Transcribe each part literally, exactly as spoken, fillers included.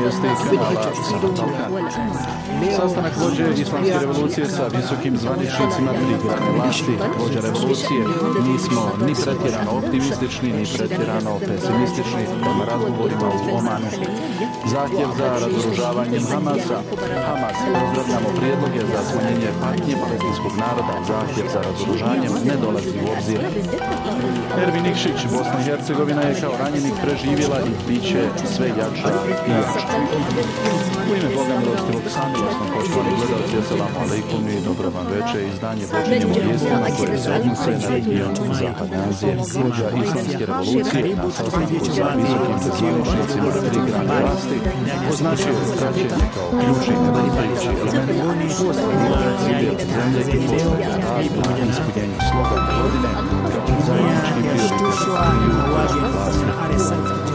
vijesti kanala Balkan. Sastanak vođe islamske revolucije sa visokim zvaničnicima tri grane vlasti. Vođa revolucije: nismo ni pretjerano optimistični, ni pretjerano pesimistični prema razgovorima u Omanu. Zahtjev za razoružavanjem Hamasa. Hamas: pozdravljamo prijedloge za smanjenje patnje palestinskog naroda. Zahtjev za razoružanjem ne dolazi u obzir. Ervin Nikšić: Bosna i Hercegovina je kao ranjenik preživjela i bit će sve jača i jača. U ime Boga milostivog samilosnog, poštovani gledalci, assalamu alaikum i dobro vam večer. Izdanje počinjemo vijestima koje se odnose na region Zapadne Azije. Vođa islamske revolucije na sastanku sa visokim zvaničnicima tri grane vlasti označio je praćenje kao ključni nedostajući element u ostvarivanju ciljeva zemlje i postavlja rad na ispunjenju slogana godine kao zajednički prioritet triju vlasti.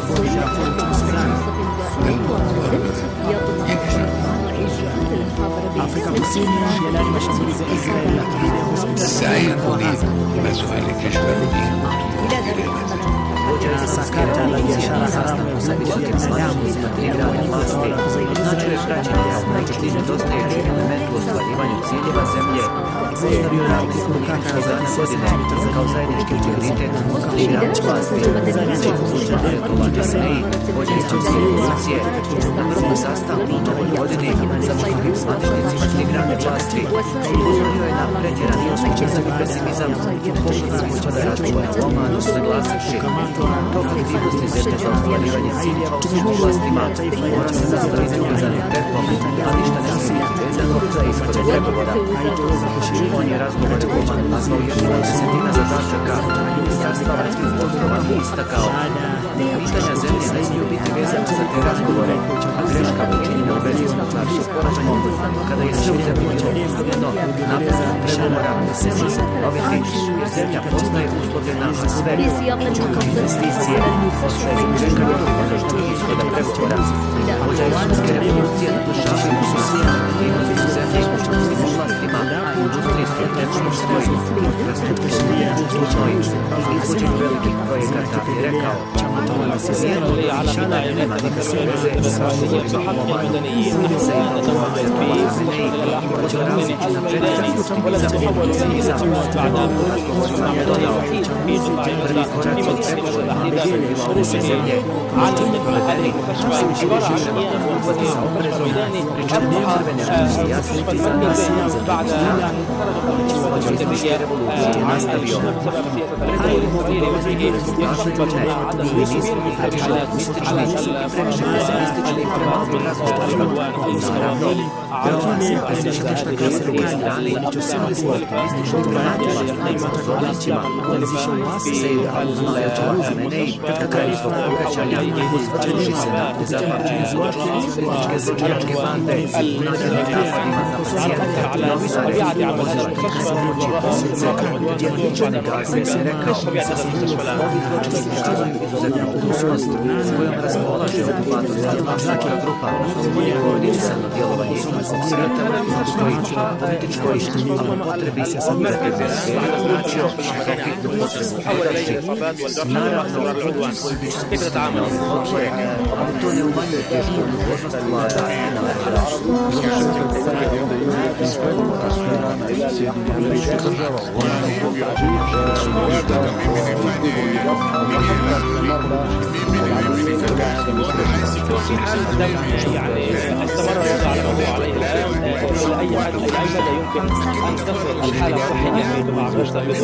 Afrika Kusini yalani mashambulizi ya Israel dhidi ya hospitali مسائل کشورهای na sakata la biashara haramu ya visabishi vya binadamu označuje praćenje kao najčešći nedostajući element u ostvarivanju ciljeva zemlje i postavio rad ispunjenju slogana godine kao zajednički prioritet triju vlasti. Ajatollah Khamenei, vođa islamske revolucije, na prvom sastanku u novoj godini sa visokim zvaničnicima tri grane vlasti upozorio je na pretjerani optimizam i pesimizam pokušajući gospoda razgovora u Omanu, naglasivši to aktivnosti zemlje za ostvarivanje ciljeva u svim oblastima mora se nastaviti ubrzanim tempom, a ništa ne smije biti vezano za ishode pregovora. On je razgovor u Omanu nazvao jednom od desetina zadačaka Ministarstva vanjskih poslova i istakao: pitanja zemlje ne smiju biti vezane za te razgovore, a greška učinjena u vezi s nuklearnim sporazumom, kada je sve u zemlji bilo uslovljeno napredak pregovora, ne može se ponoviti, jer zemlja postaje uslovljena, a sve investicije postaju čekanje do konačnog ishoda pregovora. Vođa islamske revolucije naglašavaju susjedne aktivnosti u zemlji u svim oblastima, industrijskoj, tehnološkoj, infrastrukturnoj, kulturnoj i izvođenju velikih projekata i rekao: nijedno od većina nema nikakve veze sa razgovorima u Omanu. Se je Ajatollah Khamenei upozoravši na pretjerani optimizam i pesimizam prema razgovorima je dodao: prvi koraci u pregovorima ostvarivanju ove zemlje možda ne provedeni, suviše želimo postupati sa oprezom, pri čemu crvene ruke jasniti za nas i za drugu stranu. Vođa islamske revolucije je nastavio: pregovori mogu dovesti do rezultata ili ne, mi nismo ni previše optimistični i previše pesimistični prema ovim razgovorima. Naravno, veoma smo pesimistični prema druge strane, ali smo optimistični prema vlastitim sposobnostima. Sejid Ajatollah Khamenei na kraju svog obraćanja osvrćujući se na nezapamćene zločine islamističke zločinačke bande u nasilnim napadima na pacijente, novinare i pozivatelje pomoći bolnice i djelatničane Gaze je rekao: ovi zločini pokazuju izuzetnu odlučnost s kojom raspolaže okupatorska zločinačka grupa i koordinisano djelovanje islamskog svijeta u svojoj političkoj, a po potrebi operativne sfere označio kao hitnu potrebu podrži. Naravno, koji bi spustili na ove zločine, ali to ne umanjuje tešku odgovornost vlada i naroda. يعني استمر الوضع على ما هو عليه الآن إلى أي حد إلى أي مدى يمكن أن تصل الحالة الصحية في بعض المستشفيات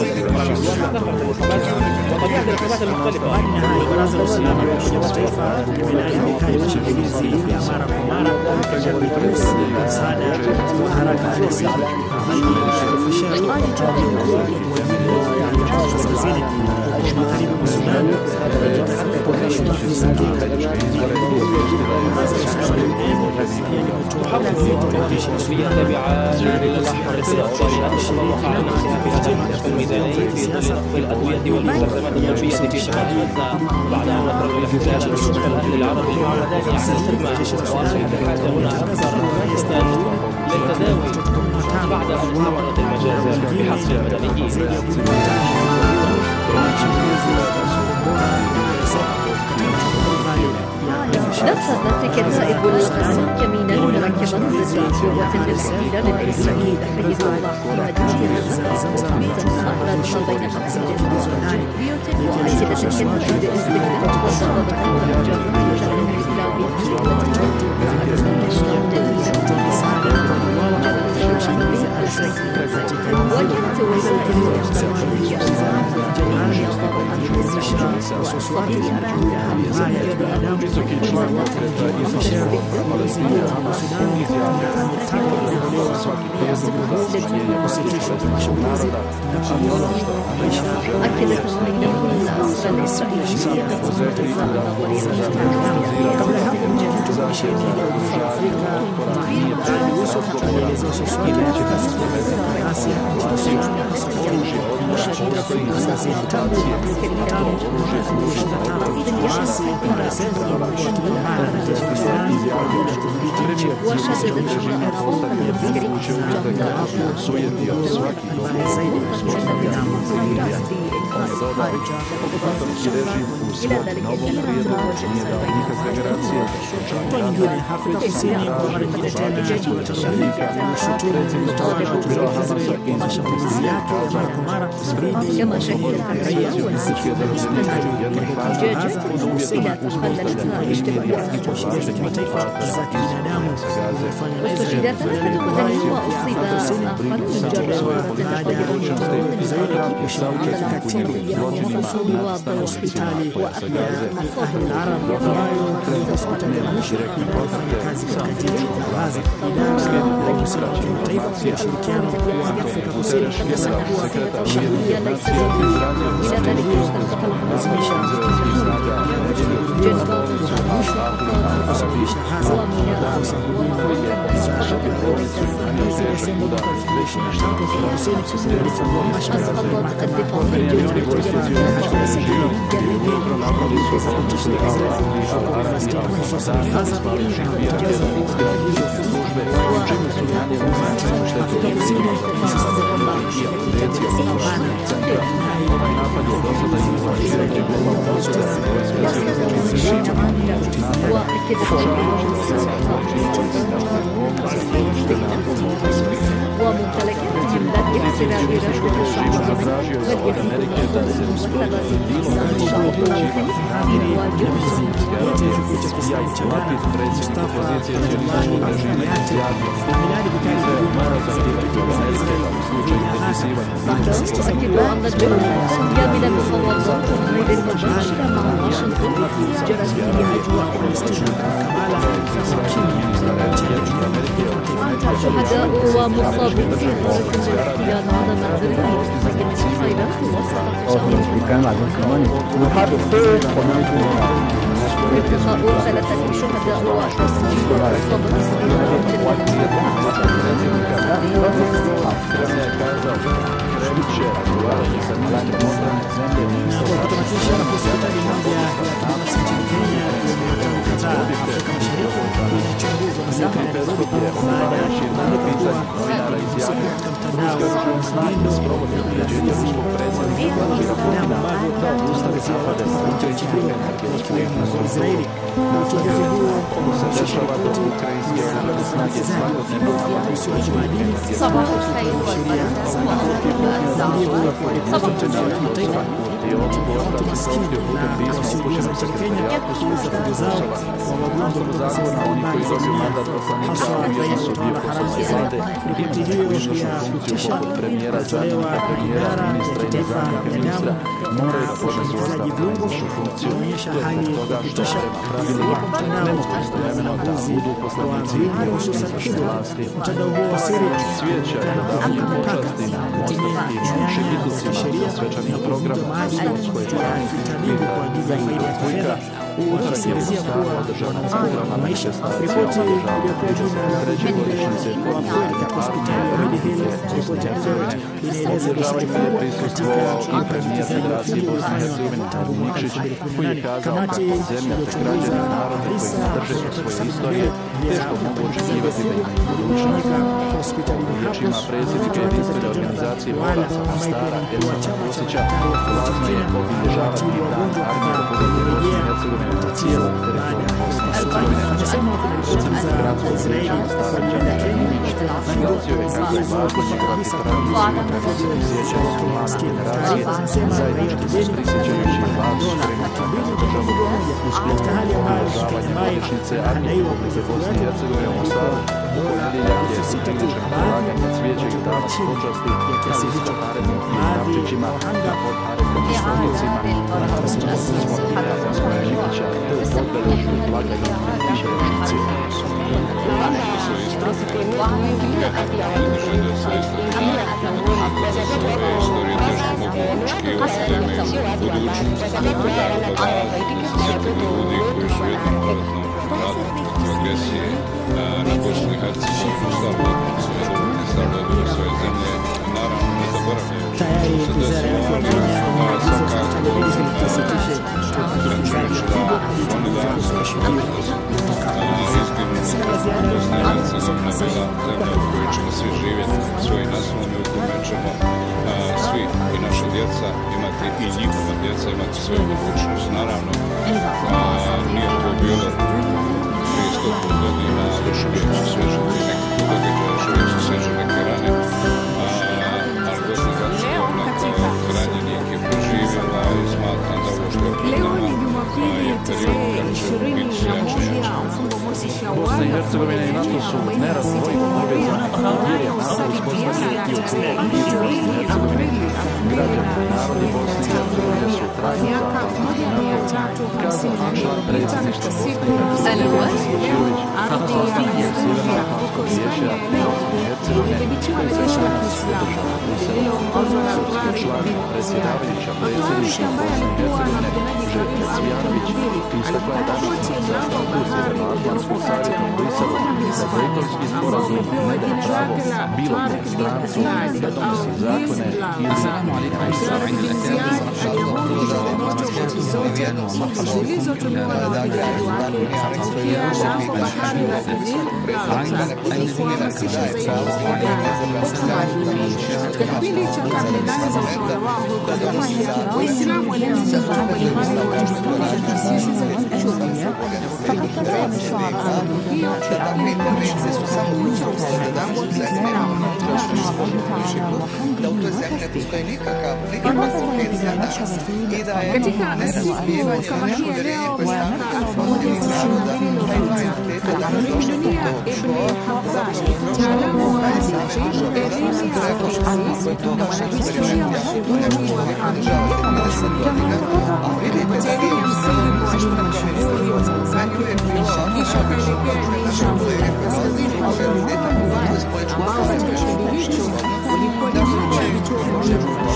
وطبيعة الإصابات المختلفة. Baraza la usalama la Umoja wa Mataifa limelaani mashambulizi ya mara kwa mara ya vikosi vya msaada wa haraka R S F kufashia utoaji wa kaskazini magharibi mwa Sudan ikitaka kukomesha mapigano في الأدوية والمستلزمات الطبية في شمال غزة بعد أن نقرأ الاحتجاج بالنسبة للأهل العرب المعتدين على الخدمة وأصبحت الحاجة هنا أكثر للتداوي بعد أن استمرت المجازر بحبس المدنيين. ya نفذت كتائب القسم كمينا مركبا ضد القوات الإسرائيلية لإسرائيل حيث الله حدود غزة أحرز ما بين مقصد وأكدت الكلمة باستخدام وضربت المجرد وجدت وسائل الصحفية Visoki član pokreta Izraela Palestina izjavio svaki prijedlog da smijenja palestinskog naroda, ali ono što أكدت أيضا الأسرى الإسرائيلية okupatorski režim u svom novom prijedlogu nije dao nikakve garancije Hatua nyingine, Afrika Kusini kwa mara nyingine tena inalalamika kushutumu utawala wa kizayuni kwa mashambulizi yake ya mara kwa mara dhidi ya raia wa hospitali katika Gaza na kusema kutekeleza sheria za kimataifa za kibinadamu kufanya na Israeli وأصيب آخر مجرد baada ya utawala wa kizayuni kushambulia kikatili makusudi hospitali ya Al-Arab ambayo ni hospitali ya mwisho inayofanya kazi katika Gaza. Idara ya usalama wa kimataifa kwa ushirikiano wa Afrika Kusini inasema kuwa shambulio la Israeli lazimisha kusababisha hasa kukosa huduma Desemba ishirini na tatu Afrika Kusini ilifungua mashtaka ya mahakama وممتلكاتهم بدء احتلال رشوة الشعب بل يفيد مصدر الشعب تؤكد أن الدولة الثانية من المفاوضات غير المباشرة مع واشنطن جرت في أجواء الاستجابة شهداء ومصابين في غزة الاحتلال على منزلهم لكن الخيرات وسط إلقاء ثلاثة شهداء وتسجيل kutamatisha hospitali moja ya kibinafsi nchini Kenya kadhaa Afrika Mashariki inachunguzwa na serikali ya Nairobi baada ya kuwa katika mtandao mtindo na ulazizi binadamu ambavyo ustawizi wapata nchi hiyo ikiwemo Israeli. Uchunguzi huo unahusisha ripoti ya uwekezaji uhusiano wa madini sheria za mujibu wa ripoti ya mtandao wa kimataifa watu maskini na wasioweza nchini Kenya kuuza fujo zao kwa wagonjwa kutoka sehemu mbalimbali za dunia haswa raia wa utawala haramu wa Israeli. Ripoti hiyo ya kutisha ilitolewa na idara ya kitaifa ya damu na ushirikizaji viungo inaonyesha hali ya kutisha iliyopo mtandao na ulanguzi wa viungo hususan figo. Mtandao huo wa siri unaonekana kuvuka mipaka kutumia mianya ya kisheria na kuvunja maadili ya kitabibu kwa ajili ya faida ya kifedha wakisingizia kuwa wanaokoa maisha. Ripoti iliyopewa jina la ujumbe wa kweli katika hospitali ya Medihill, ripoti ya Eldoret, inaeleza dosari kubwa katika upandikizaji wa figo ulifanywa tangu mwaka elfu mbili kumi na nane. Kamati iliyochunguza visa mia tatu sabini na mbili vya upandikizaji wa figo vilivyofanyika hospitalini hapo wakati wa Jonathan Wala ambaye pia ni mkuu wa chama cha madaktari wa figo nchini, mratibu wa wagonjwa kadhaa walirejea tatizo baada ya kusudi. Anasema kunaripotiwa za Israeli kwenda Kenya bado uwezo wa kufanya kabisa kwa taarifa zinasema raia wa kigeni dola laki mbili kwa mfuko mmoja katika hali ambayo ambayo anadaiwa kufuata elfu sita tu. Baadhi ya chini ya kiasi hicho, baadhi ya wahanga na Bosnu i Hercegovinu, slobodno svoje domovine, stavljaju svoje zemlje, naravno ne zaboravljaju. Tayari wizara ya afya Kenya imeagiza hospitali hizi zisitishe utekelezaji wa tiba hadi tangazo kushuhudiwa. Sina ziada ya Hercegovina bila zemlja u kojoj ćemo svi živjeti svoj naslov i u kojoj ćemo svi i naša djeca imati i njihova djeca imati svoju budućnost. Naravno, nije to bilo prije stopu godina, još uvijek su svežiti neki događaje, još uvijek su sveže neke rane, ali Bosna i Hercegovina kao krajnji lijek je preživjela i smatram da ovo što je pred nama je period kad će biti sve jače i jače. Bosna i Hercegovina i NATO su nerazdvojno povezani, jer je narod uspostavljati u okviru Bosne i Hercegovine. Građani narodi Bosne i Hercegovine su trajno zahvalni narodu, kazao član predsjedništva Bosne i Hercegovine, sastavljanje Sjevernoatlantskog vijeća Bosne i Hercegovine, koji se danas održava u Briselu. Srpski član predsjedavajuća predsjedništva Bosne i Hercegovine, Željka Cvijanović, istakla je danas na sastanku u Sjevernoatlantskom savjetu u Briselu da Dejtonski sporazum ne daje pravo bilo kom strancu da donosi zakone ili katika kipindi cha karne nane za utawala wao huko Somalia, Waislamu walianzisha hatua mbalimbali ya kuchukua taasisi za kiuchumi. Katika siku kama hii ya leo miaka elfu moja tisini na mbili iliyopita alifariki dunia Ibn Habzani, mtaalamu wa elimu ya sayansi na mwanahistoria mashuhuri wa Afrika sehemu ya msingi wa dini mashuhuri wa Zanzibar, kisha akaelekea Nigeria ya kaskazini mashariki ambao katika kipindi hicho ulikuwa ni moja ya vituo vya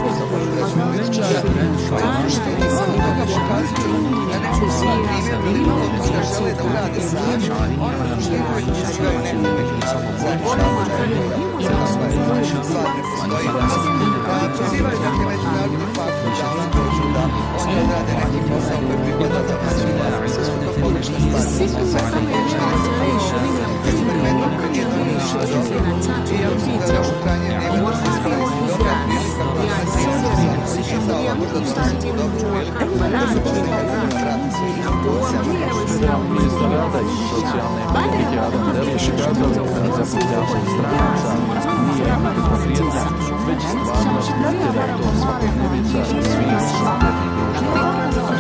Ministar rada i socijalne politike Adam Delić kazao da zapošljavanje stranaca nije nikakva prijetnja, već stvarnost te da je to svakodnevica svih modernih društava.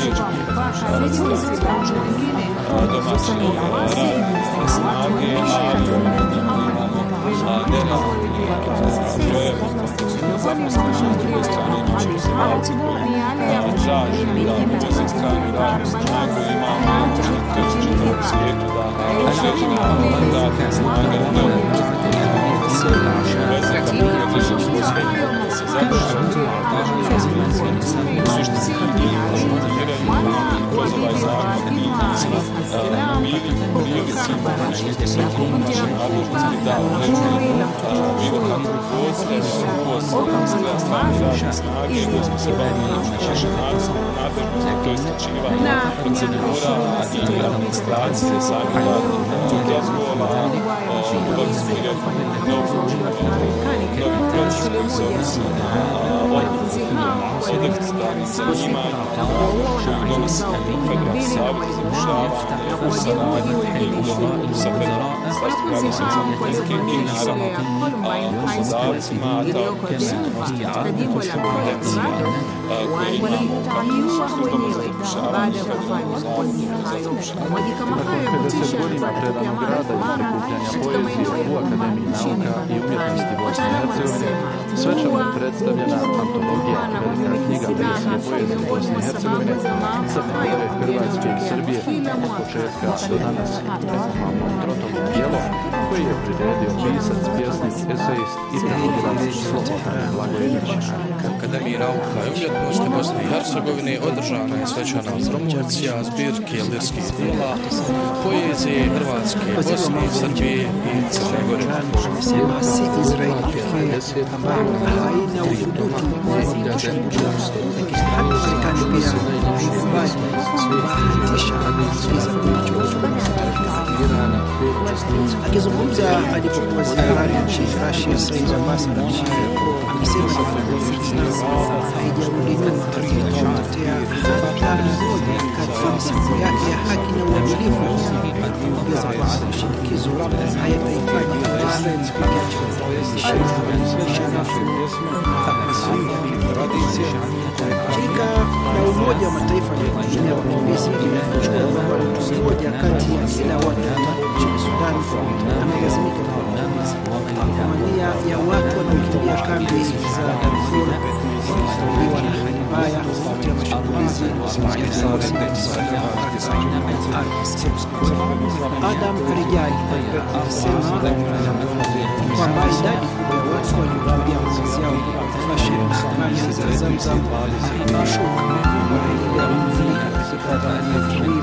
Domaći rad snage zaposleni na drugoj strani imaće poslodavci koji traži da uvoze stranu radnu snagu. Imamo u čitavom svijetu da određena radna snaga ne uvoze da se veze da pogledaš u posljednju da se završi suštinski definiraju kroz ovaj zakon i bili prilici što se u našoj nadležnosti da određuju bilo kakvu uvoz strane radne snage, da smo se bavili naše nadležnosti, to je skraćivanje procedura i administracije samih radnih dozvola, uvozimo novi proces koji se odnosi na Selekt stanica ima koju donosi Federalni savjet za zapošljavanje u saradnji i ugovoru sa Federalnim ministarstvom rada i socijalne politike i naravno poslodavcima, a tako se konvencija koje imamo kako u domu za zapošljavanje, za zapošljavanje. Nakon pedeset godina predanog rada i prikupljanja poezije u Akademiji nauka i umjetnosti Bosne i Hercegovine, svečano je predstavljena antologija Velika knjiga verske poezije Bosne i Hercegovine, Crne Gore, Hrvatske i Srbije od početka do danas, neformalnom trotomu Bijelo, koji je priredio pisac, pjesnik, esejist i prevodilac Slobodan Blagojedić. U Akademiji nauka i umjetnosti Bosne i Hercegovine održana je svečana promocija zbirke lirskih djela poezije Hrvatske, Bosne, Srbije i Crne Gore. Akizungumza alipokuwa ziarani nchini Russia, Said Abbas Araghchi amesema haijarudi nyuma katika kutetea mapatano moja katika siku yake ya haki na uadilifu, akiongeza kwamba shinikizo hayatahitaji Shirika la Umoja wa Mataifa linalohudumia wakimbizi limechukua kwamba mtu mmoja kati ya kila watu watatu nchini Sudan amelazimika kuhama. Mamia ya watu wanaokimbia kambi za Darfur wanakabiliwa na hali mbaya kufuatia mashambulizi Adam Rijali alisema kwamba idadi kubwa ya watu waliokimbia makazi yao Fasher na kambi za Zamzam imeshuka wanaendelea kutumika katika Darfur.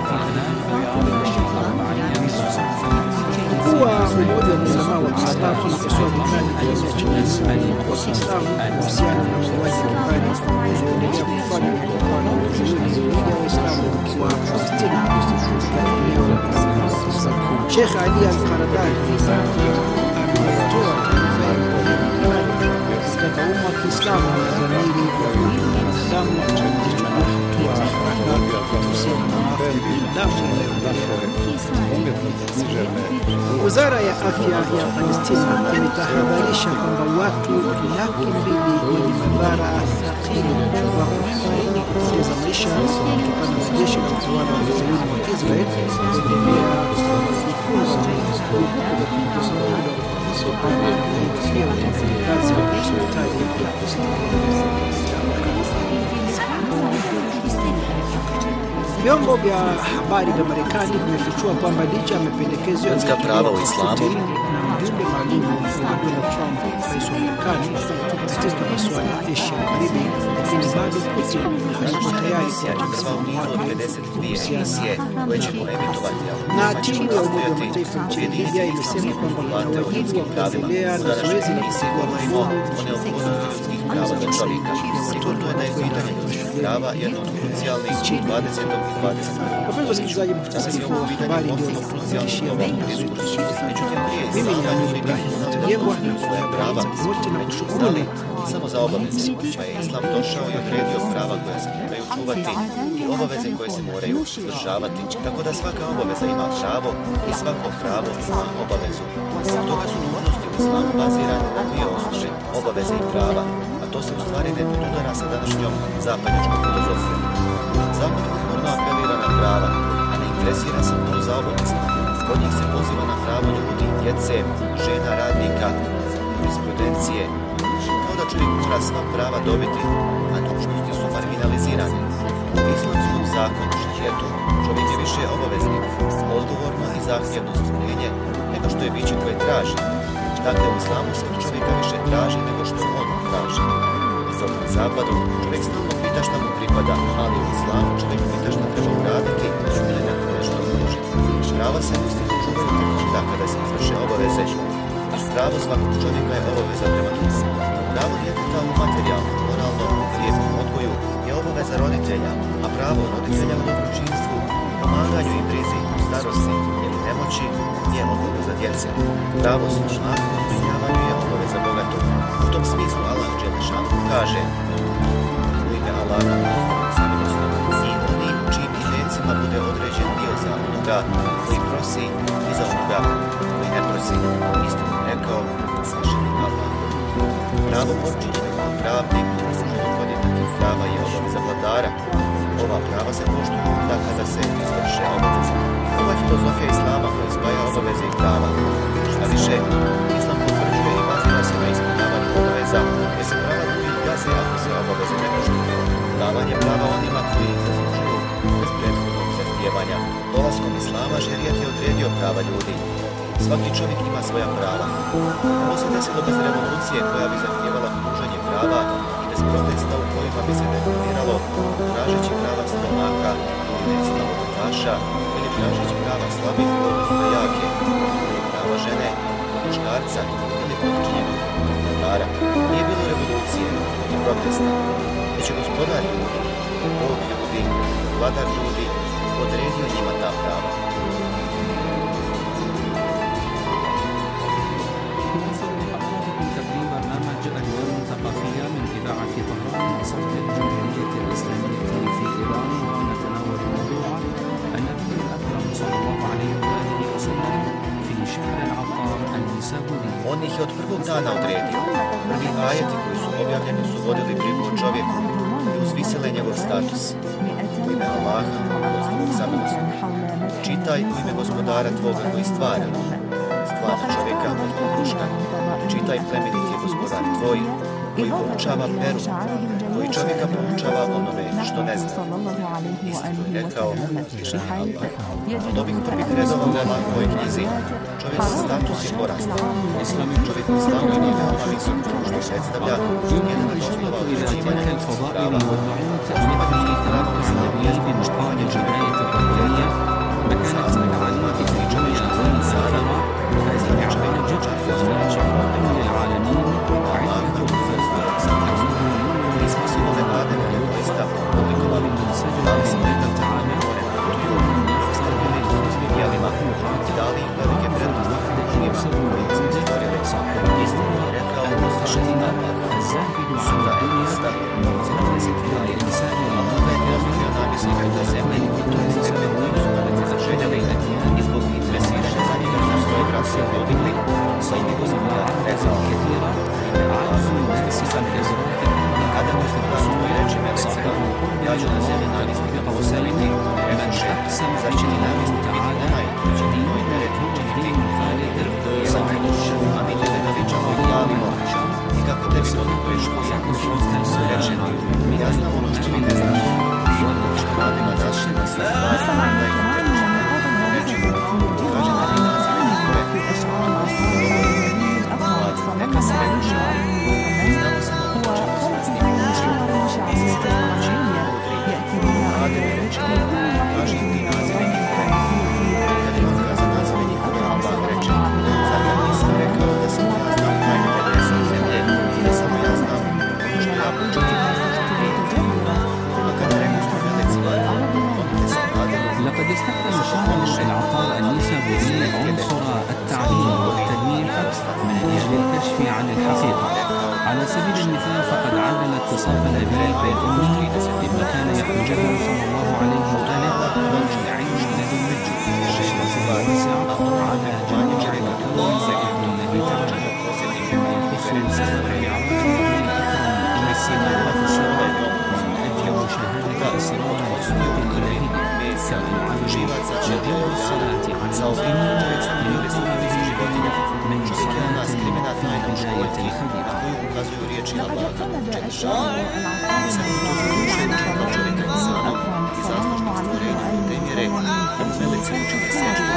Mkuu wa Umoja wa Maulamaa wa Kiislamu amekosoa vikali kiasi cha Waislamu wa Kiislamu kuhusiana na mauaji ya kimbari yanayoendelea kufanywa na mkono wa Wazayuni dhidi ya Waislamu wa Palestina katika eneo la Gaza. Sheikh Ali Al-Qaradani ametoa taarifa ya kutaka umma wa Kiislamu na dhamiri ya kulinda Waislamu kuchukua hatua za haraka kuhusiana na maafa ya binadamu yanayoendelea. Wizara ya afya ya Palestina imetahadharisha kwamba watu laki mbili wenye madhara thelathini wako hatarini kupoteza maisha kutokana na jeshi la utawala wa Wazayuni wa Israel kuendelea kufunza pia wafanyakazi wa hospitali ya Vyombo vya habari vya Marekani vimefichua kwamba licha ya mapendekezo ya prava u islamu na mjumbe maalum wa Donald Trump, rais wa Marekani, katika masuala ya Asia Magharibi, lakini bado Putin hayuko tayari kuacha na timu ya Umoja wa Mataifa nchini Libya imesema kwamba wana wajibu wa kuendelea na zoezi la kuchukua mabomu prava za čovjeka. Sigurno je da je pitanje ljudskih prava jedno od krucijalnih u dvadesetom i dvadeset prvom Wapenzi wasikilizaji, muhtasari huu wa habari ndio unaotufikishia resursi. Mimi ni Amir Ibrahim Mtajengwa na kwa prava wote na kushukuruni samo za obaveze koje je Islam došao i odredio prava koja se moraju čuvati i obaveze koje se moraju izdržavati, tako da svaka obaveza ima pravo i svako pravo ima obavezu. Stoga su dužnosti u Islamu bazirane na dvije osnove, obaveze i prava, a to se u stvari ne podudara sa današnjom zapadnjačkom filozofijom. Zapad uporno apelira na prava, a ne interesira se to za obaveze. Kod njih se poziva na pravo ljudi, djece, žena, radnika, jurisprudencije, kao da čovjek mora sva prava dobiti, a dužnosti su marginalizirane. U islamskom zakonu šarijetu čovjek je više obaveznik, odgovorno i zahtjevno stvorenje nego što je biće koje traži. Dakle, u islamu se od čovjeka više traži nego što on traži. Dok na zapadu čovjek stalno pita šta mu pripada, ali u islamu čovjek pita šta treba uraditi ili na nešto služi. Prava se uistinu čuvaju da kada se izvrše obaveze, a pravo svakog čovjeka je obaveza prema drugom. Pravo djeteta u materijalnom, moralnom i lijepom odgoju je obaveza roditelja, a pravo roditelja u dobročinstvu, pomaganju i brizi u starosti ili nemoći je obaveza djece. Pravo služnosti u zbrinjavanju je obaveza obaveza bogatog. U tom smislu Allah Đelešanu kaže u ime Allaha samilosnog i oni u čijim imencima bude određen dio za onoga koji prosi i za onoga koji ne prosi. Istinu rekao savršeni Allah. Pravo počinjeno kao pravdi od jednakih prava je obaveza vladara. Ova prava se poštuju onda kada se izvrše obaveze. Ova je filozofija Islama koja spaja obaveze i prava. Šta više, Islam potvrđuje i bazira se na ispunjavanju obaveza, jer se prava drugi gaze ako se obaveze ne poštuju. Davanje prava onima koji ih zaslužuju bez prethodnog zahtijevanja. Dolaskom Islama šerijat je odredio prava ljudi. Svaki čovjek ima svoja prava. Ovo se desilo bez revolucije koja bi zahtijevala pružanje prava i bez protesta u kojima bi se definiralo tražeći prava siromaha ili recimo bogataša ili tražeći prava slabih odnosno jake ili prava žene, muškarca ili podčinjenog vladara. Nije bilo revolucije i protesta, već je gospodar ljudi, Bog ljudi, vladar ljudi odredio njima ta prava. On ih je od prvog dana odredio. Prvi ajeti koji su objavljeni su vodili brigu o čovjeku i uzvisile njegov status. U ime Allaha, Gospoda samilosnog. Čitaj u ime gospodara tvoga koji stvara. Stvara čovjeka od pokruška. Čitaj plemenit je gospodar tvoj, koji poučava peru, koji čovjeka poučava onome što ne zna. Istinu je rekao uzvišeni Allah. Od ovih prvih redova u Allahovoj knjizi čovjek status je porastao. Čovjek u islamu je veoma visok, što predstavlja jedan od osnova određivanja ljudskih prava. Osnova ljudskih prava u islamu je poštovanje čovjeka prava. Sastavljena Allah izričava je na Sara, da je znači čovjek čak postojeći mi smo sinove Adema i doista oblikovali dali smo jedan tamo more, skrbili izbjegelima, dali im velike prednosti drugima koji smo stvorili. Istinu je rekao uzvišeni Allah, sura Al-Ista, sedamdeset dva. Allah je ostavio namjesnika do zemlje i to je sebe koji su zaželjeli i zbog interesiraše za njega su svoje brase odjodili, sa ime gospodara rekao Ketira, ime Allah, uzvišeni kada gospodar svoj reči melecima, ja ću na zemlji namjesnika poseliti, reče, zar će ti namjesnik biti onaj koji će ti moj teret učiniti, jedan nedušu, a mi tebe veličamo i hvalimo, i kako tebi dolikuješ koji reče, ja znam ono što mi ne znaš, i odluči hvalima naši na sve stvari, da ih veličamo, reče, kaže da mi nazive njihove, neka se veliča, znamo se Ademe reče, kaži ti nazive njihove. Kad je on kaza nazive njihove, Allah reče, zar ja nisam rekao da samo ja znam tajne nebesa i zemlje i da samo ja znam ono što ja počinjem na služiti. A kada rekao što velecima, on se Ademu. لقد استخدم شامل العطاء النسوي عنصر التعليم والتدليل من أجل الكشف عن الحقيقة. على سبيل المثال فقد علل اتصاف الأبي بالأم مما كان يحتجبه صلى الله عليه وآله بالعلم الذي يمجد الشرف الواسع على جميع الكون ذكر الله تعالى كما يخص سبب العرض الأكرم إلى السماء في السماء من أجل مشاهدة أسرار الصوت الإلهي كما يعلم جميع الصلاة على النبي لنقوله من صلاة في بداية الخبيرة. Ukazuju riječi Allaha, Đelešanu, i samo to zadušuje učinu čovjeka insanom i zaslužnog stvorenja u te mjere, da mu meleci učine seždu.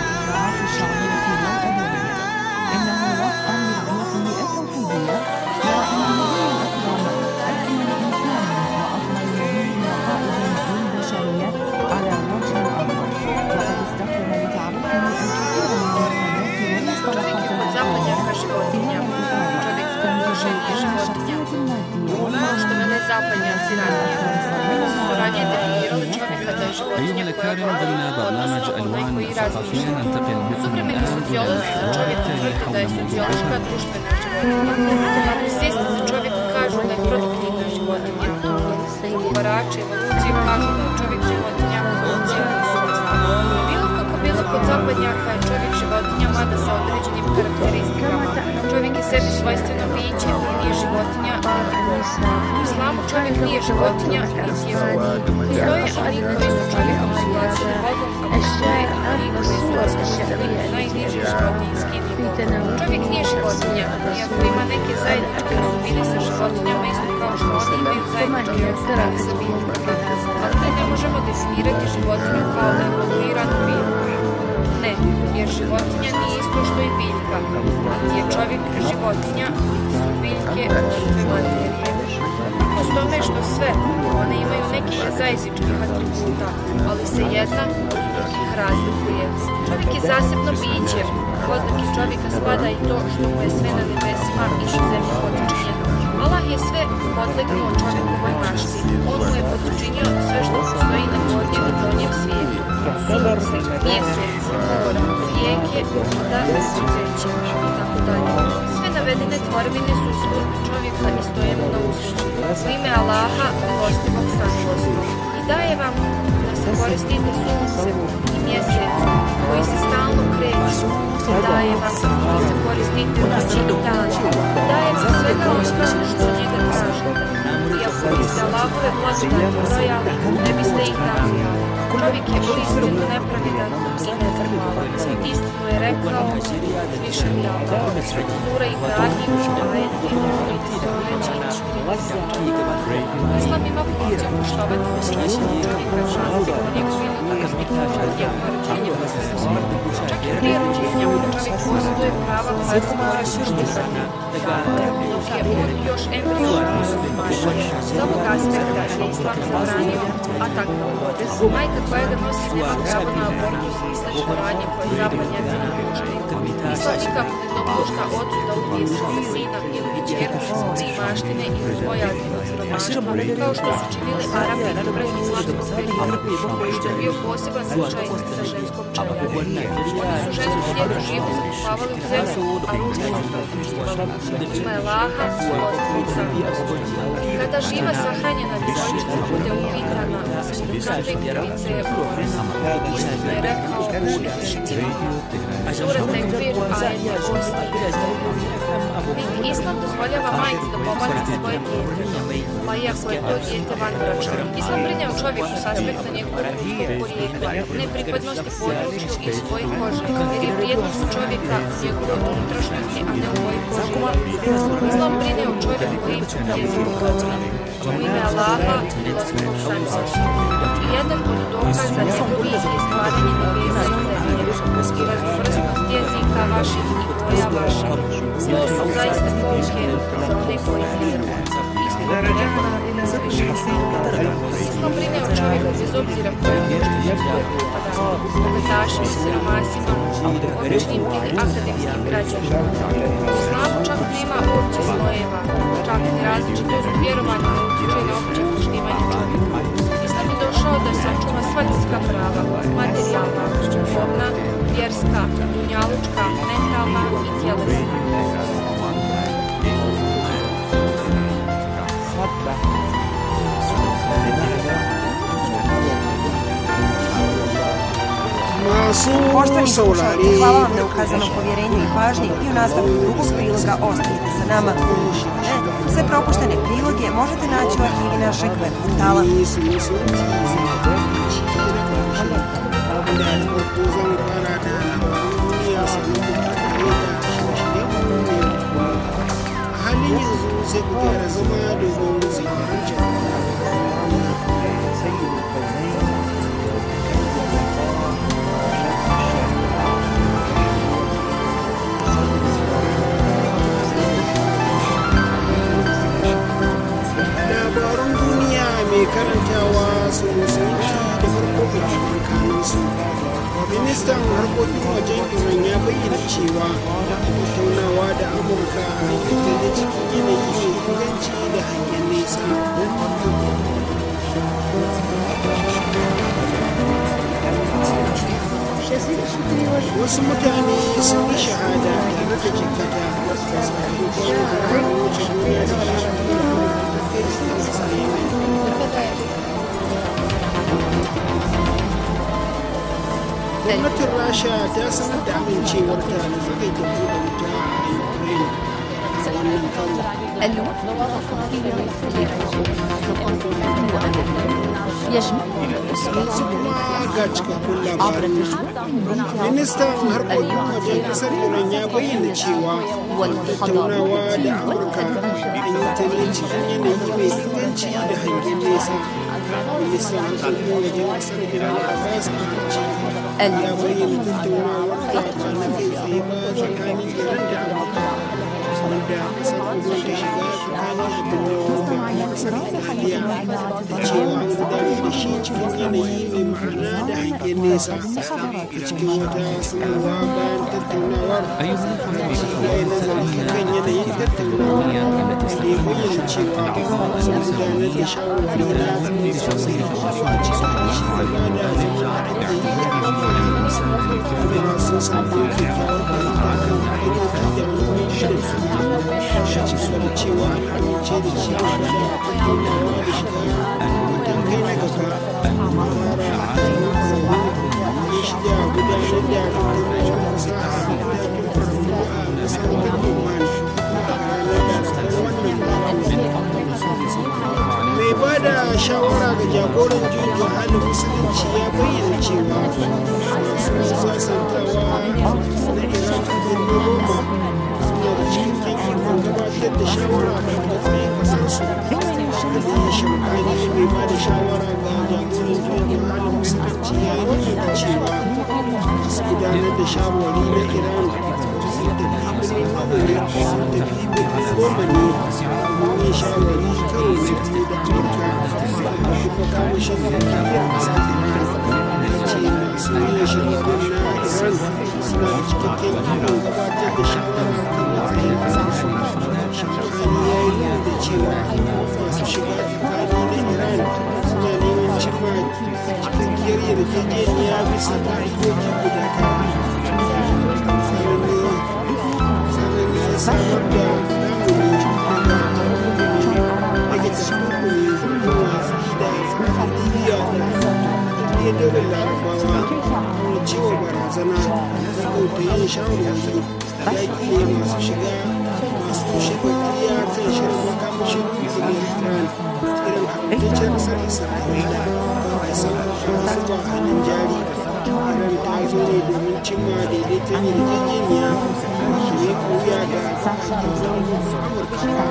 Čovjek je pod zapadnjaka životinja. Čovjek skonzuše i životinja. Ono što me ne zapanja siranije. Ranije definirali čovjeka da je životinja koja ضمن برنامج ألوان ثقافية ننتقل بكم الآن إلى čovjek da je sociološka društvena životinja. Marksisti za čovjeka kažu da je produktivna životinja, barači evolucije kažu da je čovjek životinja evolucija svojstva. Bilo kako bilo kod zapadnjaka je čovjek životinja, mada sa određenim karakteristikama. Čovjek je sebi svojstveno biće, nije životinja. U islamu čovjek nije životinja, niti je rob. Postoje oni koji su čovjekom suglasili Bogom, a postoje oni koji su osmislili najniži životinjski nivo. Čovjek nije životinja, iako ima neke zajedničke osobine sa životinjama, isto kao što oni imaju zajedničke osobine sa biljkama. Ali mi ne možemo definirati životinju kao evoluiranu biljku. Ne, jer životinja nije isto što i biljka. Je čovjek životinja, su biljke sve materije. Uz tome što sve, one imaju nekih zajedničkih atributa, ali se jedna od drugih razlikuje. Čovjek je zasebno biće. U oznake čovjeka spada i to što mu je sve na nebesima i na zemlji potčinjeno. Allah je sve podlegnuo čovjekovoj mašti. On mu je podčinio sve što postoji na gornjem i donjem svijetu. Sunce, mjesec, mora, rijeke, voda, cveće i tako dalje. Sve navedene tvorevine su službe čovjeka i stoje mu na usluzi. U ime Allaha, milostivog samoćnog. I daje vam da se koristite suncem i mjesecom koji se stalno kreću. Daje vam da se koristite noći i danju. Daje vam svega onoga što njega tražite. Iako biste Allahove blagodati brojali, ne biste ih nabrijali. Čovjek je uistinu nepravedan i nezahvalan. Istinu je rekao uzvišeni Allah. Sura Ibrahim, ajeti trideset treći i četrdeset četvrti. Islam ima funkciju poštovati dostojanstvo čovjeka, šansi po njegovim utakmičenja, njegovo rođenje posle smrti. Čak i prije rođenja čovjek posjeduje prava koja se koriste štićenja. Dok je on još embrion mašanje. S ovog aspekta je Islam zabranio, a tako majka koja ga nosi nema pravo na abortus i slične radnje koje zapadnjaci ne puštaju. Islam nikako ne dopušta ocu da ubije svoga sina ili kćerku zbog maštine ili bojazni od siromaštva, kao što su činili Arapi pred islamskom periodom, što je bio poseban slučaj sa ženskom čeljadom. Oni su žensku djecu živu zakupavali u zemlju, a ružno su različivali. Ima je laha, osnovog samosti. Kada živa sahranjena djevojčica bude upitana zbog kakve krivice je umrla, istinu je rekao učitelj. Sura Tekvir, ajet osam. Niti Islam dozvoljava majci da pobaci svoje dijete, pa iako je to dijete vanbračno. Islam brine o čovjeku s aspekta njegovog ljudskog porijekla, ne pripadnosti području i svoje kože, jer je vrijednost čovjeka njegove unutrašnjosti, a ne u boji kože. Islam brine o čovjeku i jeziku govori. U ime Allaha, milostivog samoćnog. I jedan od dokaza njegovih je stvaranje nebesa i zemlje, i raznovrsnost jezika vaših i boja vaših. To su zaista pouke za one koji vjeruju. Islam brine o čovjeku bez obzira kojem društvu pripada, bogatašima, siromasima, običnim ili akademskim građanima. U islamu čak nema uopće slojeva, čak i različitost u vjerovanju ne utječe na opće poštivanje čovjeka. Islam je došao da sačuva sva ljudska prava, materijalna, duhovna, vjerska, dunjalučka, mentalna i tjelesna. Poštovani slušalci, hvala vam na ukazanom povjerenju i pažnji i u nastavku drugog priloga ostanite sa nama u Uši ne. Sve propuštene priloge možete naći u arhivi našeg web portala. halin yanzu sai ku gyara zama domin sauraron labarun duniya mai karantawa su musulunci da farko da kanunsu. Ministan harkokin wajen Iran ya bayyana cewa tattaunawa da Amurka da cikin yanayi mai inganci da hangen nesa. Wasu mutane sun yi shahada tare da jinkata sakamakon wuce duniya da kai gwamnatin rasha ta sanar da amincewarta da tsagaita buɗe wuta a ukraine a wannan karo yanzu kuma ga cikakkun labarin ministan harkokin wajen kasar iran ya bayyana cewa tattaunawa da amurka an yi ta ne cikin yanayi mai inganci da hangen nesa ministan harkokin wajen kasar iran abbas arrakci ya bayyana tattaunawar da ba na kai tsaye ba tsakanin iran da amurka wanda kasar uban ta shiga tsakanin abin da kuma kasar italiya da cewa an gudanar da shi cikin yanayi mai ma'ana da hangen nesa a cikin wata sanarwa bayan tattaunawar ya yi nazari kan yanayin tattaunawar da ya bayyana cewa sun gudanar da shawarwari na da sosai a cikin shi gaba da zama da ake yi kuma sun samu kyakkyawar fahimta kan ainihin da wani shirin su shi da cewa an amince da ci gaba da tattaunawa da shiga matakai na gaba fara ya shirya gudanar da tattaunawar fasaha da turfarko a masarautar Oman a ranar da wannan mai ba da shawara ga jagoran juyin halin musulunci ya bayyana cewa masu sasantawa na iran a birnin roma suna da cikakken ikon gabatar da shawara da matsayin kasarsu da shankani mai ba da shawara ga jagoran juyin halin musulunci ya yi bayyana cewa su gudanar da shawarwari na iran sun tafi birnin roma ne domin shawari karo na biyu da amurka da kuma kamashin nukiliyar kasar iran ce masu yin shirgin na iran suna da cikakken ikon gabatar da shawara kan matsayin kasarsu shankani ya yi nuna da cewa masu shiga tsakani na iran suna neman cimma cikakkiyar yarjejeniya bisa ka'idoji guda tara sannan ya samar da lamuni daga rage takunkumi zuwa da tsarin libya da ɗaya daular larabawa kuma cewa barazana da kauta yin shawarwari yaƙi ne masu shiga masu tushe bakiriya kan shirin makamashin nukiliyar iran irin haramtaccen ƙasar isra'ila da sabon zuba hannun jari iran ta zo ne domin cimma daidaiton yarjejeniya da ne koya ga amurka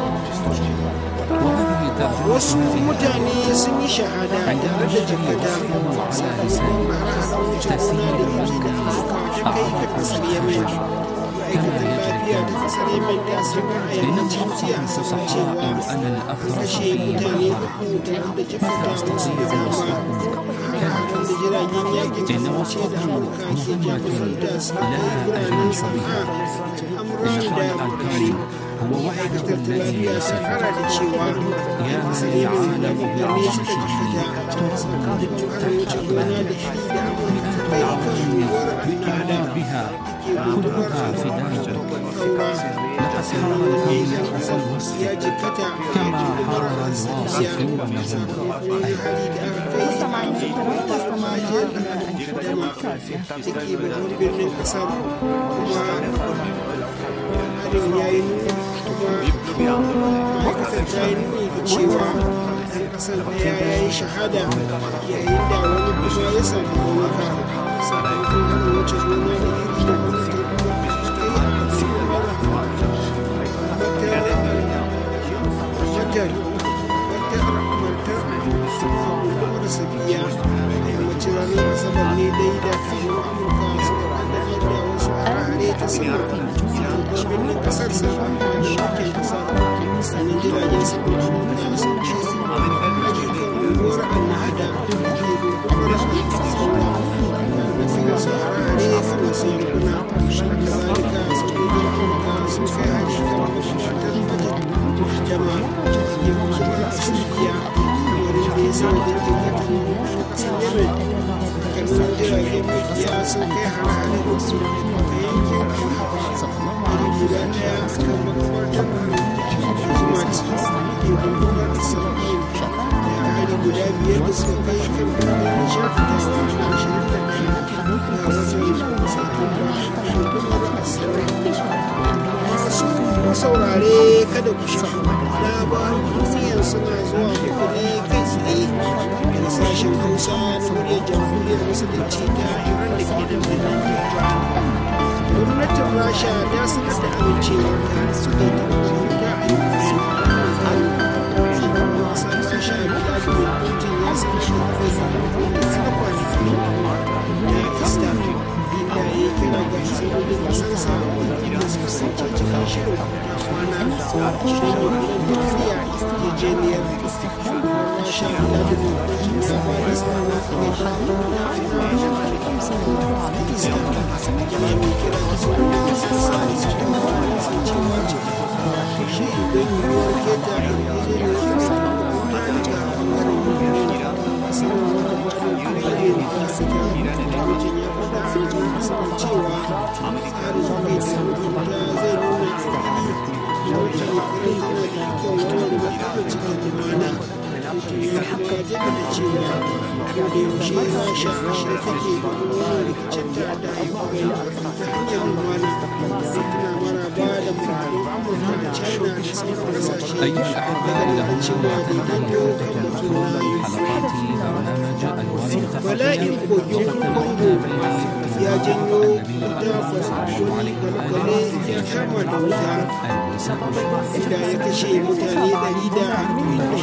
wasu mutane sun yi shahada tare da jikkata sakamakon hare-haren wuce gona da iri da amurka ta kai ga kasar yemen ma'aikatan lafiya da kasar yemen ta sanar a yammacin jiya sun cewa kashe mutane uku tare da jikkata wasu da dama hare-haren da jiragen yakin kasance da amurka ke jagoranta sun kai biranen sana'a amurka da bukari ma'aikatar ta lafiya sun kara da cewa yan kasar yemen da mutane suka jikkata sakamakon harin wuce gona da iri da amurka ta kai kan yiwuwar annada da ke gudumar kaura sannan wani yan kasar ya jikkata a gudumar sadiya sakamakon hari da aka kai a makarantar majiyar dama da ke babban birnin kasar kuma harin ya yi nuni kuma ma'aikatar ta yi nuni da cewa ɗan ƙasar ɗaya ya yi shahada yayin da wani kuma ya samu raunuka sakamakon harin wuce gona da iri da gwamnatin kuma ta yi a matar matar gundumar sabiya a yammacin ranar asabar ne dai da kawo amurka suka ƙaddamar da wasu hare ta sama birnin kasar sannan da yankin kasar sannan jiragen saman amurka sun ce ayyukan unguwar annahada da ke gundumar saura da kuma su harare kan wasu yankuna da zalika sojojin amurka sun kai hari kan makarantar majid jama'a da ke gundumar asiriya wurin da ya sanadin jikatan wani kasar yemen kannan jiragen mikiya sun kai hare-hare da yankin alhaba guda ɗaya kan makabartar Jumati da ke gundumar Sarkin da hari guda biyar da suka kai kan birnin shakatawa na ashirin da ɗaya ga watan Satumba gundumar Asirai. Masu saurare kada ku sha labarin duniya suna zuwa muku ne kai tsaye daga sashen Hausa na muryar Jamhuriyar Musulunci ta Iran da ke da birnin gwamnatin Rasha ta sanar da amincewa da su da ta ayyukan shugaban kasa Rasha Vladimir Putin ya sami shi da tsaka kwanaki na Easter inda ya kira ga sojojin kasarsa da su kasance cikin shirin da kwana shirin yankunan tafiya yarjejeniyar shugaban Rasha Vladimir Putin ya ba da sana ga shi Easter yana mai kira ga sojojin kasarsa da su dawo da kasancewa cikin shi don yiwuwar keta yarjejeniyar ta daga bangaren Ukraine sanar wanda gwamnatin Ukraine ta saka Putin ya faɗa a cikin cewa tsarin kai da rubuta zai nuna tsari wajen Ukraine tana da ikon warware matsalar cikin lumana. Putin ya kuma ya jaddada cewa ko da yaushe Rasha a shirye take domin warware rikicin ta da Ukraine ta hanyar lumana da tana maraba da muradun Amurka da China da sauran kasashe daga da cewa daidaito kan batun na bala'in kogin Congo ya janyo wuta wani kwale-kwale ya kama da wuta inda ya kashe mutane ɗari da arba'in da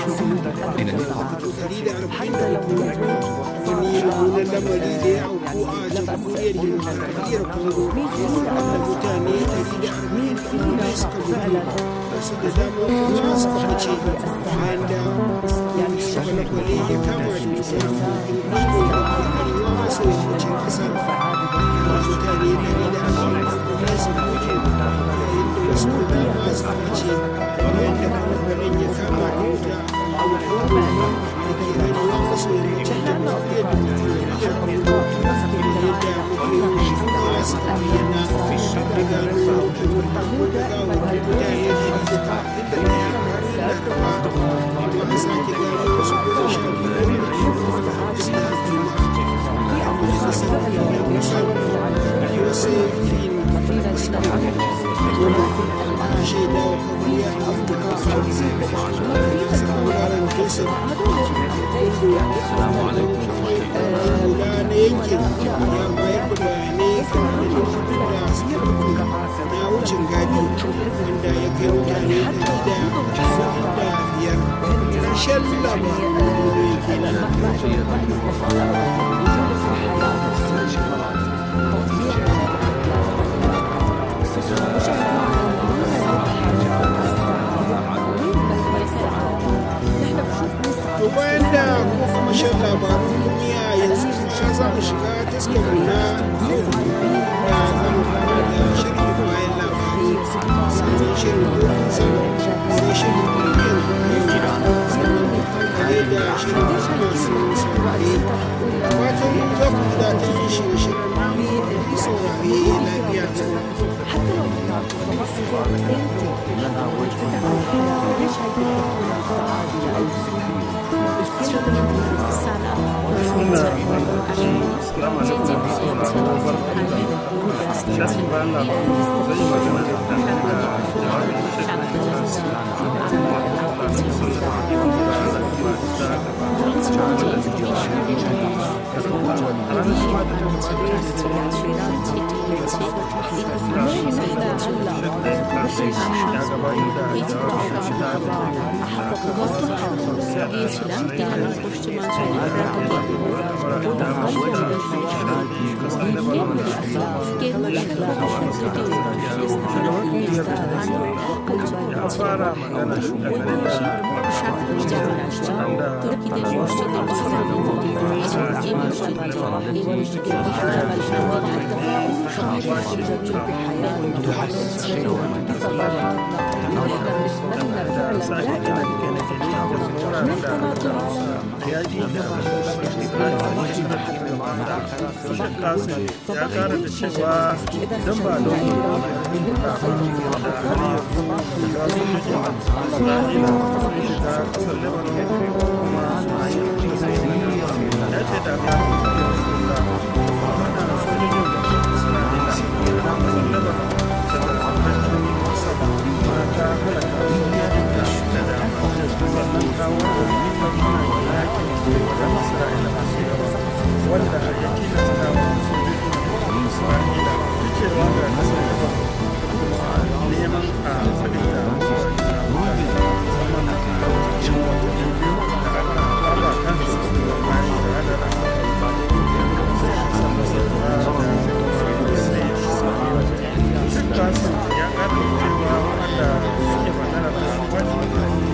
hudu wani mummunan lamari da ya auku a jamhuriyar demokradiyyar Congo wanda mutane ɗari da arba'in da hudu ne suka mutu wasu da dama kuma suka fice bayan da kwale-kwale ya kama da wuta Congo da arewa maso yammacin ƙasar mutane ɗari da arba'in da hudu ne suka mutu yayin da wasu da dama suka fice bayan da kwale-kwalen ya kama da wuta a Congo da ke arewa maso yammacin jamhuriyar demokradiyyar Congo da yadda mafiyoyin shugaba suka bayyana da gano mutuwar farko da gawar mutane ɗari da talatin da ɗaya laraba amma a sake gano wasu goma sha biyu da suna juna a majalisar ɗinkin ƙasar Josephine ta shaida wa kamariya a afirka ɓangaren Joseph kula na yankin ya bayar da bayanai kan adadin da suka mutu na wucin gadi wanda ya kai mutane ɗari da biyar ƙarshen labarin duniya kenan. To bayan da kuma kuma shan labarun duniya yanzu ma za mu shiga taskar na yau da za mu fara da shirin bayan labaru sannan shirin kofin sama sai shirin duniyar yau sannan mu kankare da shirin masu saurare fatan za ku ji daɗin shirye-shiryen namu ku saurare lafiya ta ya kara da cewa idan ba don wanda ya kila suna wasu isra'ila cewa ga kasar da ba neman a sabida mutane zaman cin watanni biyu da aka ba kan su bayan da hada da kasu ya kada cewa wanda suke magana da wani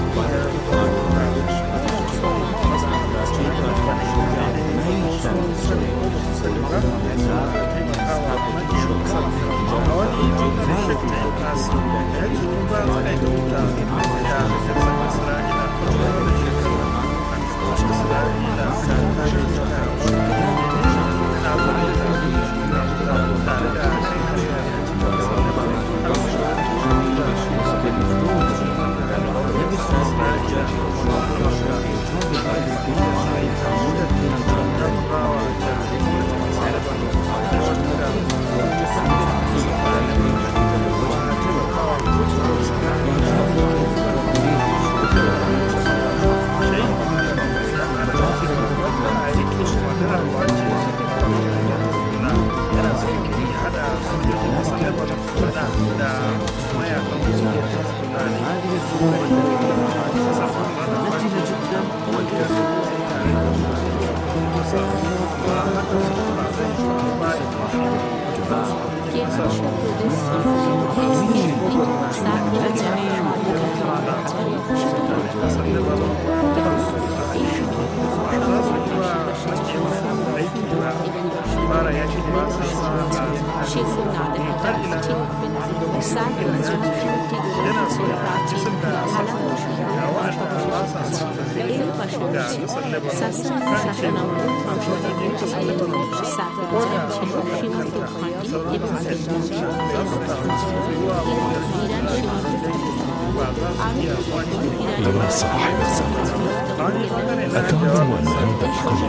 يا صاحب الزمان أتعلم أن هذا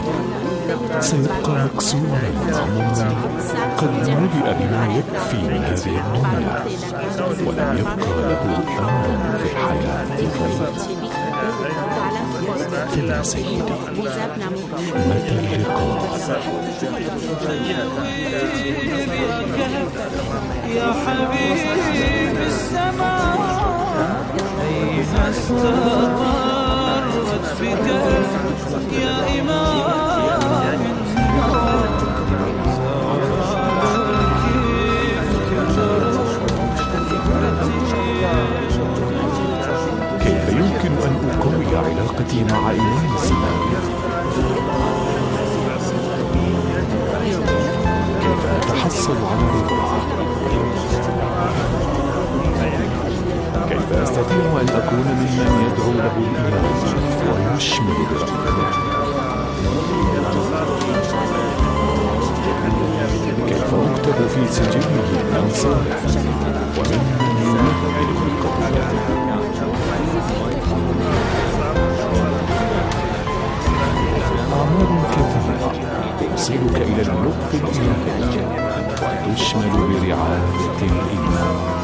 القلب سيبقى مكسورا معمولا قد ملئ بما يكفي من هذه الدنيا ولم يبقى له أمر في الحياة غير يا سيدي متى اللقاء يا حبيب السماء أين استقرت بك يا إمام النار كيف يمكن أن أقوي علاقتي مع إمام الزمان؟ كيف أتحصل على رضاه؟ كيف أستطيع أن أكون ممن يدعو له الإله ويشمل برحمته؟ كيف أكتب في سجله من صالح وممن يمهد قضيته؟ أعمال كثيرة توصلك إلى اللطف الإلهي وتشمل برعاية الإيمان.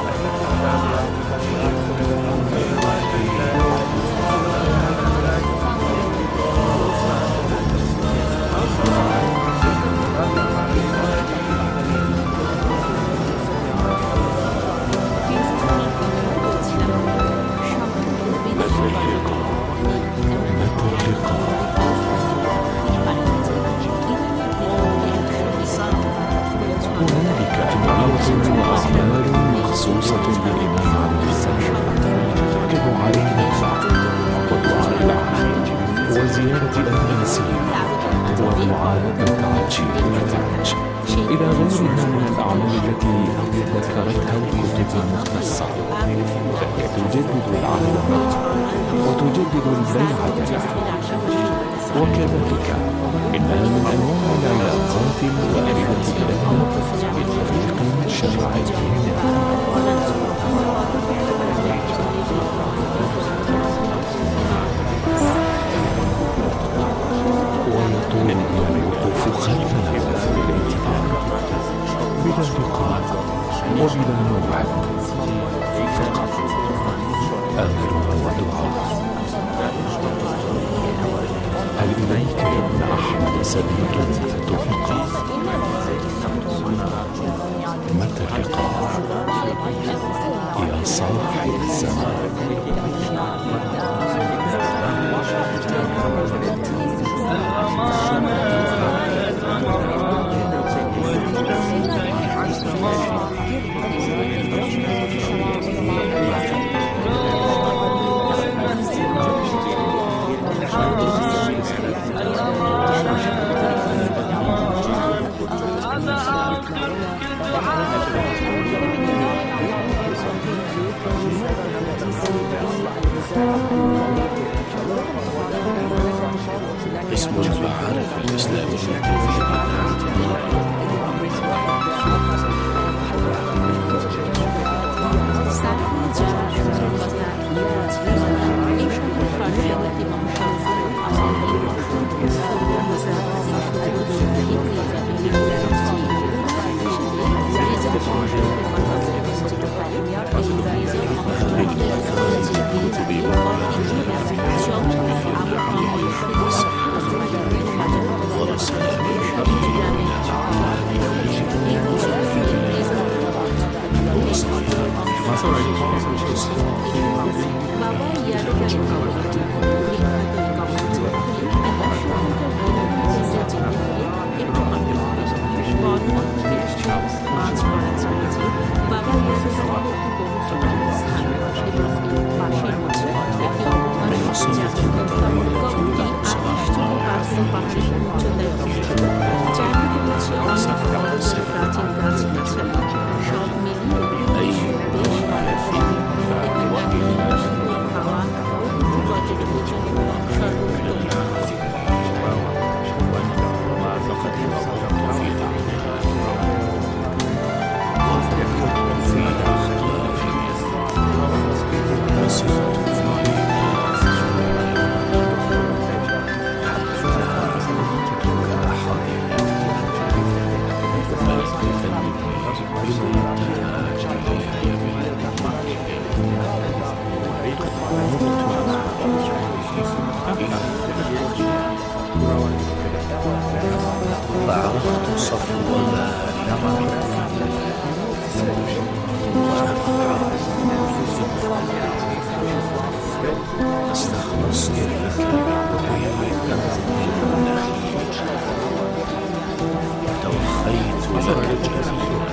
هنالك أنواع وأعمال مخصوصة بالإمام عليه السلام كدعاء ودعاء العهد وزيارة الناسين ومعالجة عجيب الفرج إلى غيرها من الأعمال التي ذكرتها الكتب الحوائج المختصة، فهي تجدد العهد وتجدد البيعة له. وكذلك إنها من أنواع العلاقات الواردة إلينا بطريق شرعي. ويطول الوقوف خلف نوافذ الانتظار بلا لقاء وبلا موعد، فقط أمل ودعاء. هل إليك يا ابن أحمد سبيل فتلقى؟ متى اللقاء يا صاحب الزمان؟ اسم المعارف الإسلامية في فعرفت صفوها استخلصت لك توخيت لك جميلا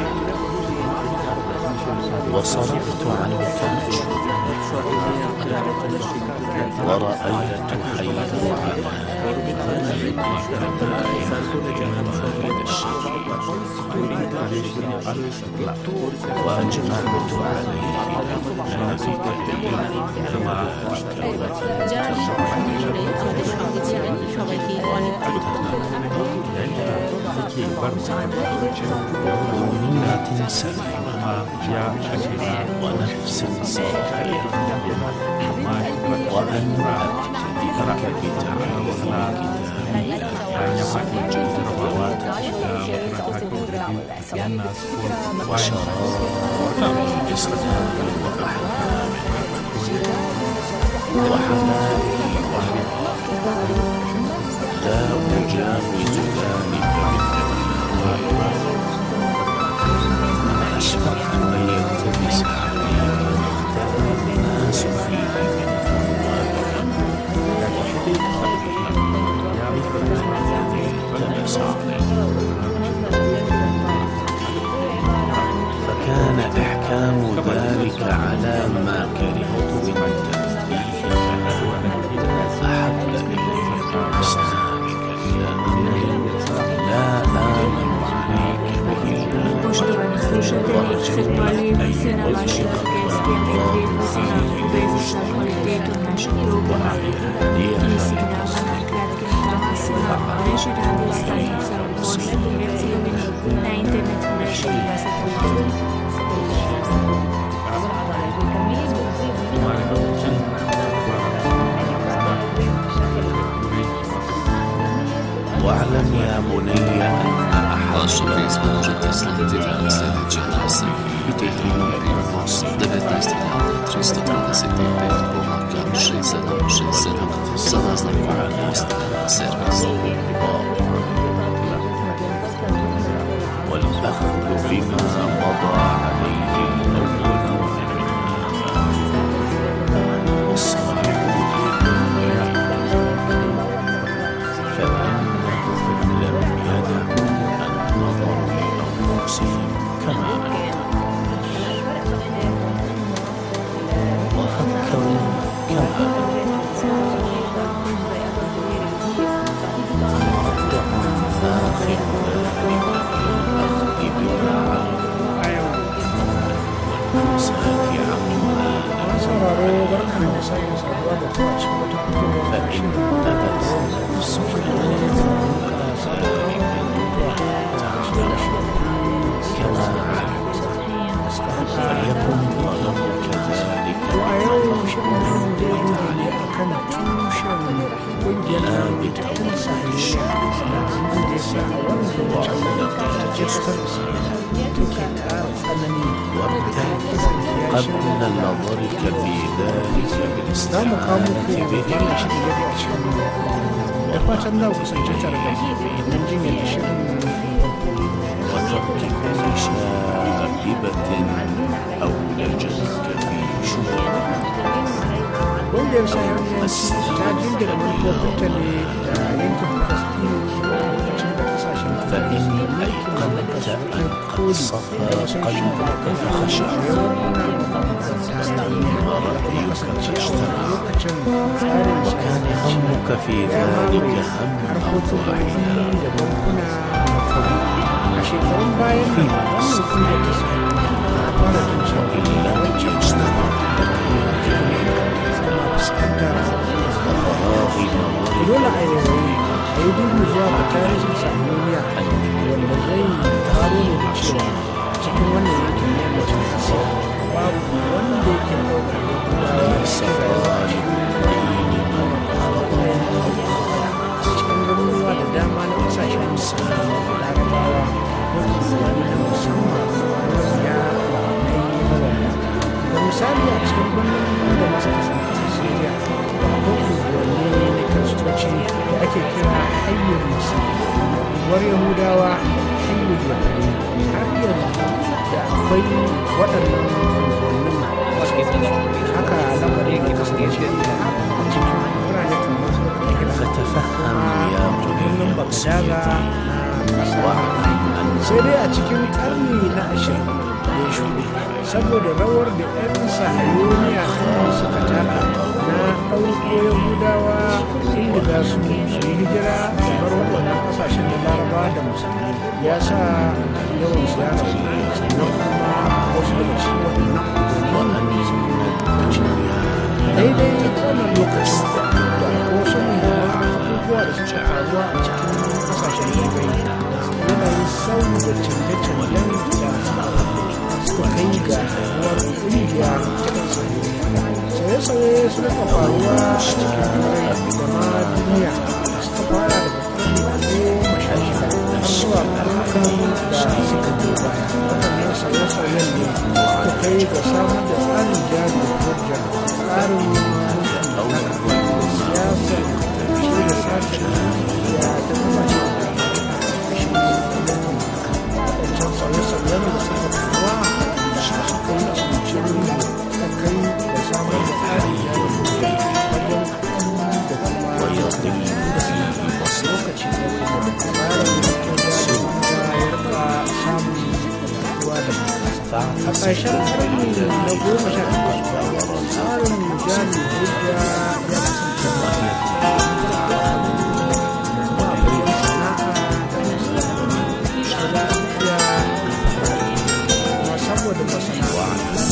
وصرفت عنك ورأيت حيث وأجمعت عليه ونية سليمة ونفس صافية وأن أبتدئك بتعليم وشرائع الإسلام وأحكامه وحلائه وحرامه لا أجاوز ذلك بالتمام أشفقت أن يلتبس عليك واختلف الناس فيه من فكان إحكام ذلك على ما كرهت من تكليفك أحب إلي من أسلامك إلى أمر لا آمن عليك به ورجوت أن se na vaše sugestije me prijedlozima u vezi sa kvalitetom našeg programa. Mislim nama na kratkim talasima mreži radio stanica u Bosni i Hercegovini na internet mreži na satellitu. واعلم يا بني أن أحد možete slediti na sljedeći adres devetnaest hiljada tristo trideset pet pomaka šest sedam šest sedam sa naznakom Ostana servis. والأخذ بما مضى عليه الأولون والصالحون فإنهم لم يدعوا النظر لأنفسهم كما أنت وفكروا كما أنت آخر الأخذ بما والإمساك عما فإن أبت نفسك كما علمت وليكن ظلمك ذلك لا بتوسع وعلق الجسد قبل نظرك في ذلك بالاستعانة به وترك كل شائبة أو لجنك في شؤونك فإن أيقنت أن قد صفى قلبك فخشع ورأيك تجتمع وكان همك في ذلك هما واحدا فيما نصف إن لم تجتمع وفراغ نظرك dubu zuwa ga tarihin sahiyoniya wanda zai taro ne da cewa cikin wannan yankin ne mutum kasa babu wanda yake ɗaukar gudawa da sarrafa cikin garuruwa da dama na ƙasashen larabawa wanda zuwani na musamman ya ainihi mabambanta da misali a cikin birnin da masu kasar kasar syria ko unguwanni na kiristoci da ake kira hayyar musulmi war yahudawa hayyar yahudi har yanzu da akwai waɗannan unguwannin haka lamarin ya kasance a cikin birane kamar birnin bagdaga na ƙasa sai dai a cikin ƙarni na ashirin ya shuɗe saboda rawar da 'yan sahayoniya suka taka na ɗauko yahudawa inda za su su yi hijira su bar waɗannan ƙasashen da laraba da musulmi ya sa yawan su ya rasu sannan kuma wasu daga cikin waɗannan daidai wannan lokaci da wasu muhimman abubuwa da suke faruwa a cikin ƙasashen turai yanayin sauyi da canje-canjen da suka kai ga haɗuwar ƙungiya ta ƙasashe sauye-sauye suka faruwa a cikin turai da ma duniya suka fara daga goma sha shida har zuwa ƙarnukan da suka ke baya waɗannan sauye-sauyen ne suka kai ga samar da tsarin jari da hujja tsarin siyasar ce da sashen ya ta zama ce waɗancan sauye-sauyen da suka faruwa da suka yi cincin ta kai da samar da tsarin jari wajen da kuma lokaci da kuma tsarin a ƙarshen ƙarni na goma sha takwas tsarin jari hujja ya kasance saboda masana'a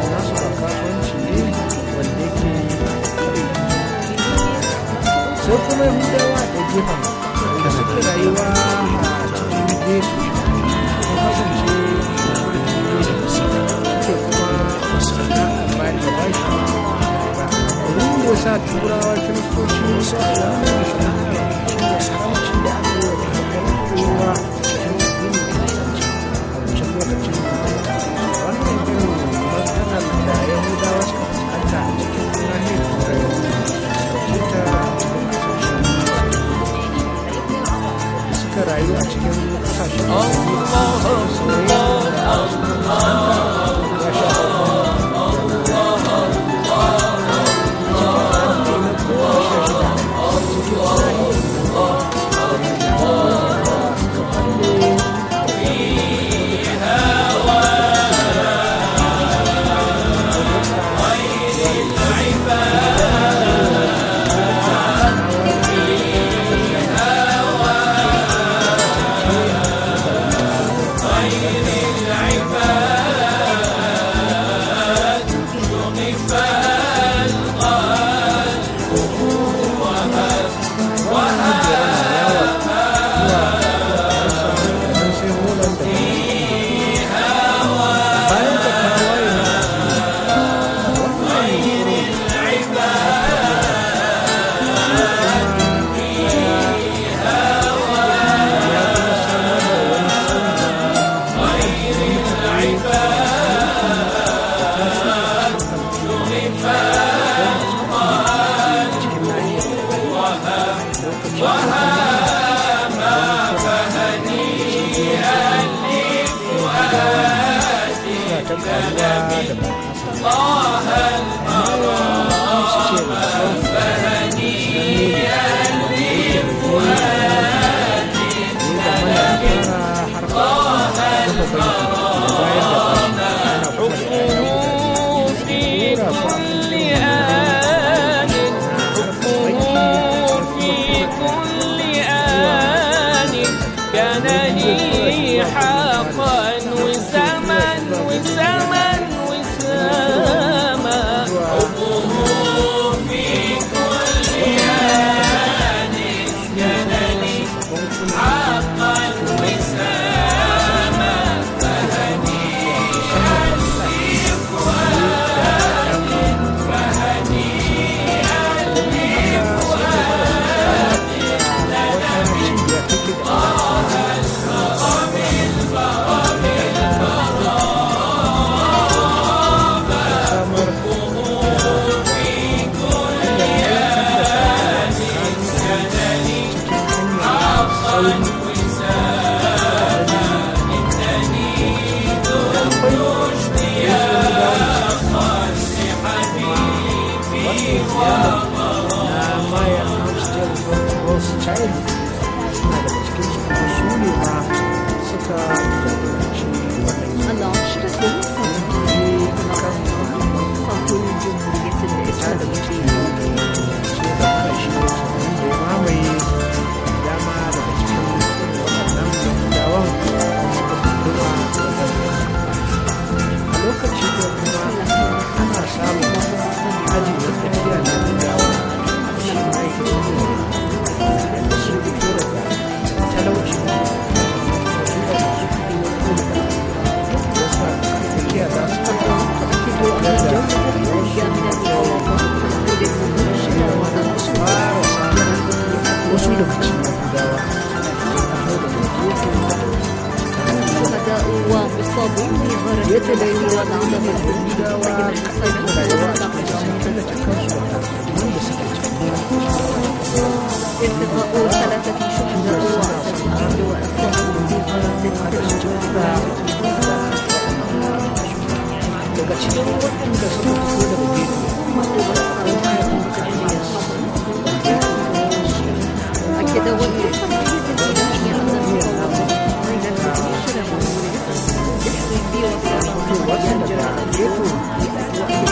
nasu ba kasuwanci ne wanda yake sai kuma yahudawa da gefen da suke rayuwa a cikin gefe sun kasance ke kuma masarauta a bayan da bashi abin da ya sa turawa kiristoci su a zamanin da shi da saramci da aka yi wa kowa cikin yin kiristanci a wancan lokacin wannan irin matsalar da yahudawa suka fuskanta a cikin nahiyar turai ita suka rayu a cikin kasashen ومصابون بغرق يتلين وضعنا بالجديد وجب الحصيد